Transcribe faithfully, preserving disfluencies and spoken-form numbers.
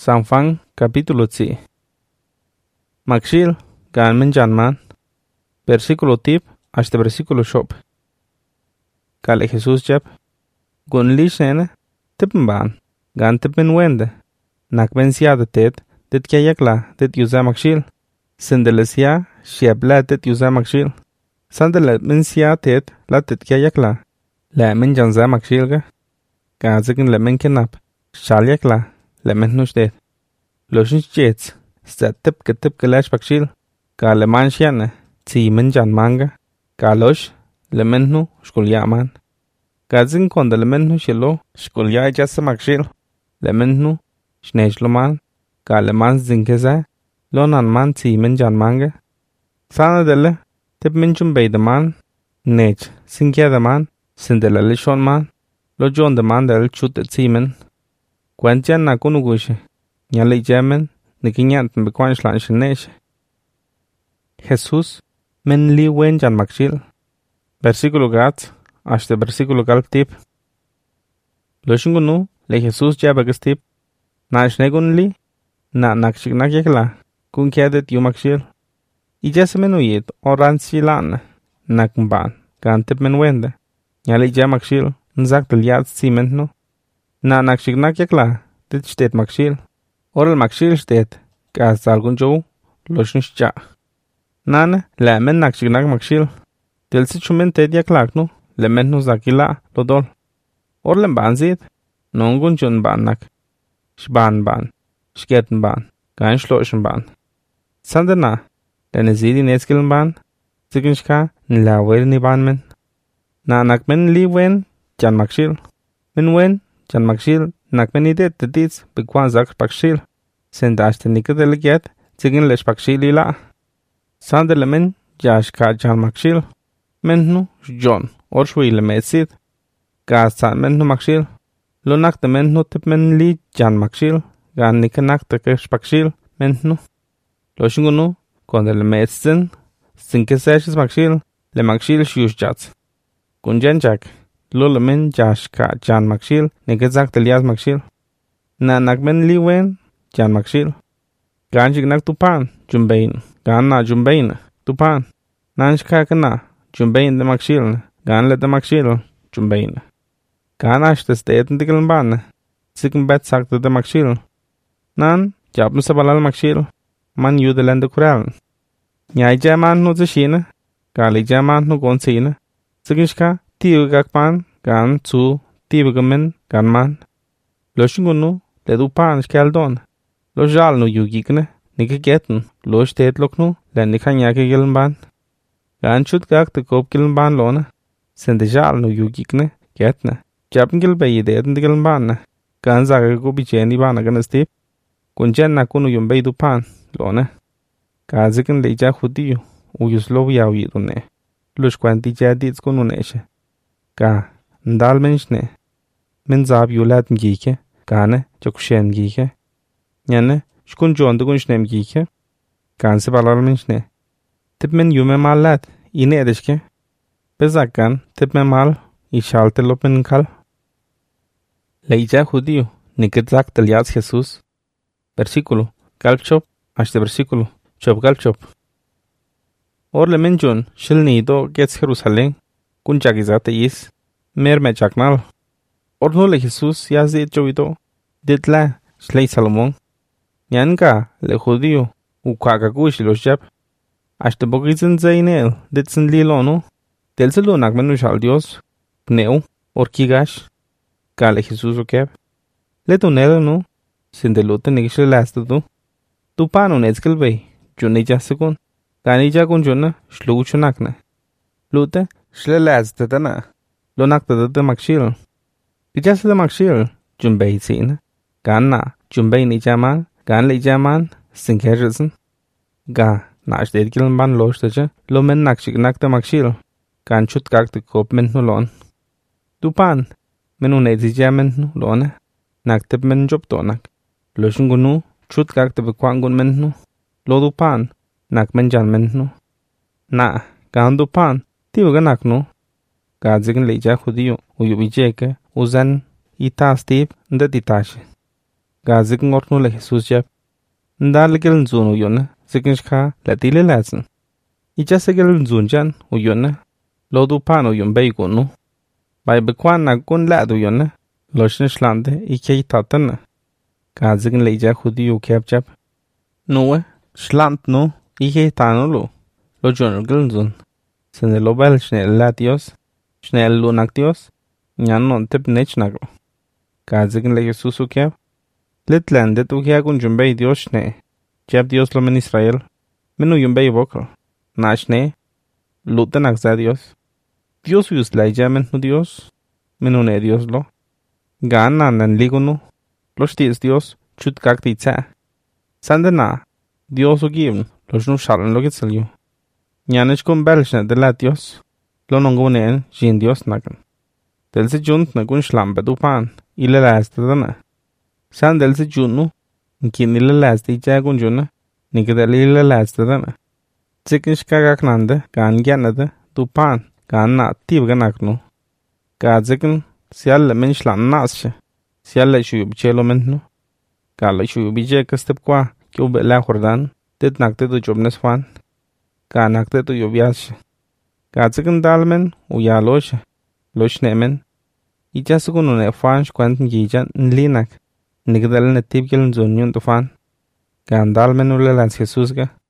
San Juan capítulo tsi. Makshil gan men janman. Versículo tip hasta versículo shop. Kale Jesús jab. Gun lishene tipmban. Gan tipmen wende. Nak ben siade tet. Dit kya yakla dit yuza makshil. Sindelesia shiabla dit yuza makshil. Sandele men siya tet la dit kya yakla. La men janza makshil ga. Gazikin le men kenap. Shal yakla. Le men nushdet. Loshin jets. Stat tip ke tip ke lash pakshil. Ka le man shiane. Tsi men jan manga. Ka losh. Le men nu shkul yaman. Gazin konda le men nu shilo. Shkul ya jasa makshil. Le men nu. Shnesh lo man. Ka le man zinkeza. Lonan man tsi men jan manga. Sana dele. Tip men chumbay de man. Nech. Sinkya de man. Sindela le shon man. Lo jon de man del chut tsi men. Kwantian na kunugushe. Nyale jamen. Nikinyant mbekwan shlan shenesh. Jesús. Men li wen jan makshil. Versículo gat. Hasta versículo galp tip. Lo shingunu. Le Jesús jabagis tip. Na shnegun li. Na nakshik nakyakla. Kun kyadet yu makshil. Ija men uyit. Oran silan. Nakmban. Gan tip men wende. Nyale ja makshil. Nzak del yad simen no. Na nakshik nakyakla. Dit shtet makshil. Oral makshil shtet. Gaz algun jow. Loshin shcha. Nane. La men nakshik nak makshil. Del si chumen ted yaklak no. Le men no zakila. Lodol. Orlen ban zid. Nongun jun ban nak. Shban ban. Shketen ban. Gan shloshin ban. Sandana. Lene zidi netskillen ban. Zikinshka. Nila wer ni ban men. Na nak men li wen. Jan makshil. Men wen. Jan makshil. Nak men idet te dits. Bekwan zak pakshil. Sendashte nikadele get. Zigin lesh pakshil ila. Sandele men. Jashka jan makshil. Men nu. John. Or shwile metsid. Gazan men nu makshil. Lo nak de men nu tip men li jan makshil. Gan nikanak te kesh pakshil. Men nu. Lo shingunu. Konde le metsin. Sinkeseshis makshil. Le makshil shush jats. Kunjen jak. Lo le men jashka jan makshil. Nikazak te liaz makshil. Na nak men li wen. Jan makshil. Gan jik nak tupan. Jumbain. Gan na jumbain. Tupan. Nanshka kana. Jumbain de makshil. Gan le de makshil. Jumbain. Gan ashtes de eten dikeln ban. Sikken bet sakte de makshil. Nan. Jabn sa balal makshil. Man yu de lende kural. Nyai jaman nu zishine. Gali jaman nu gonsine. Sikkenshka. Tiu gakpan. Gan zu. Tiu gamen. Gan man. Lo shingunu. Le du pan shkaldon. Lo jal nu yugikne. Nika geten. Lo shtet loknu. Le nika nyake giln ban. Gan chut gak te kop giln ban lona. Sende jal nu yugikne. Getne. Jabn gil bayi de eten giln ban. Gan zaga go bicheni ban agan stip. Kunjen na kunu yumbay du pan. Lona. Gazikin le ja judiyo. Uyus lo yaw yidune. Lush kwanti jadits kunu neshe. Ga. Ndal menshne. Men zab yulat mgike. Gane. Jakushen mgike. Nyane. Shkun jondu gunshne mgike. Gansi balal menshne. Tip men yume mal lat. Ine edishke. Bezakkan. Tip men mal. Ishalte lopen kal. Leija judiyo. Nikizak del yaz Jesús. Versículo. Galpchop. Hasta versículo. Chop galpchop. Orle menjun. Shil nido gets Jerusalén. Kun jagizate is. Mer me jaknal. Orno le Jesús yazit jovido. Ditla. Shlei Salomón. Nyanka. Le judiyo. Ukakakush los jab. Hasta bogizin zainel. Ditsin lilono. Delzelo nakmenu shal Dios. Pneu. Orkigash. Kale Jesús okeb. Le tunelo no. Sindelote nikishle lasta tu. Tu pano nezkel bay. Junne jasekun. Gani jakun junna. Shluchu nakna. Lute. Shle lasta tana. Lo nakta de makshil. Dijase de makshil. Jumbay sin. Ganna. Jumbay ni jaman. Gan le jaman. Sinkerjesen. Ga. Nash de giln ban loshtaje. Lo men nakshik nakta makshil. Gan chut gakte kop men no lon. Tu pan. Menu nezi jamen no lone. Naktep men job donak. Lo shingunu. Chut gakte bekwangun men no. Lo du pan. Nak men jan men no. Na. Gan du pan. Tiwa ganak no. Gazikin leja judiyo. Uyubijeke. Uzan. Ita stip. Nda ditashe. ga zikin ornu le Jesus jab. Ndal gel nzun uyona, zikin shka la tile lazin. Icha se gel nzun jan uyona, lo du pan uyon bay gunu. Bay bekwan na gun lad uyona, lo shin shlande ike itatana. Ga zikin le ija khudi yu keb jab. Nuwe, shlant no, ike itanulu. Lo jon gel nzun. Sende lo bel shnel la Dios, shnel lunak Dios, nyan non tip nech naglo. Ga zikin le Jesus ukeb. Litlan det ukiagun jumbay Dios shne. Jab Dios lo men Israel. Menu yumbay vokal. Na shne. Lutan akza Dios. Dios uyus la ijamen nu Dios. Menu ne Dios lo. Gaan na nan ligunu. Lo shtis Dios. Chut kakti itza. Sande na. Dios ugibn. Lo shnu shalan lo gitsalyu. Nyanech kun belshne de la Dios. Lo nonguneen jin Dios nagan. Del se junt na kun shlambe dupan. Ile la este dana. San del se junu. Nkin ile la este ija kun juna. Nikadel ile la este dana. Zikin shkagak nande. Gaan gyanade. Dupan. Gaan na tibga naknu. Ga zikin siyalle men shlan nashe. Siyalle shuyu bichelo mentnu. Gala shuyu bije kastep kwa. Kyube la jordan. Dit nakte tu jobnes fan. Ga nakte tu yobyashe. Ga zikin dalmen. Uya loshe. Losh nemen. Ija sukunu ne fan shkwantin gijan nlinak. Nikadel ne tibgel nzun yun tu fan. Ga dalmen ule las Jesus ga.